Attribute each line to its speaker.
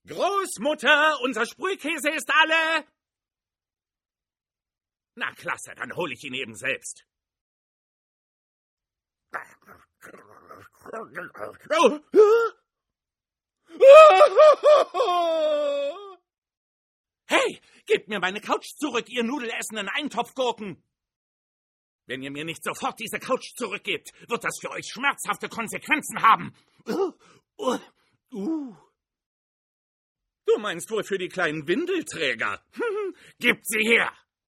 Speaker 1: Großmutter, unser Sprühkäse ist alle. Na klasse, dann hole ich ihn eben selbst. Hey, gebt mir meine Couch zurück, ihr nudelessenden Eintopfgurken! Wenn ihr mir nicht sofort diese Couch zurückgebt, wird das für euch schmerzhafte Konsequenzen haben. Du meinst wohl für die kleinen Windelträger? Gebt sie her!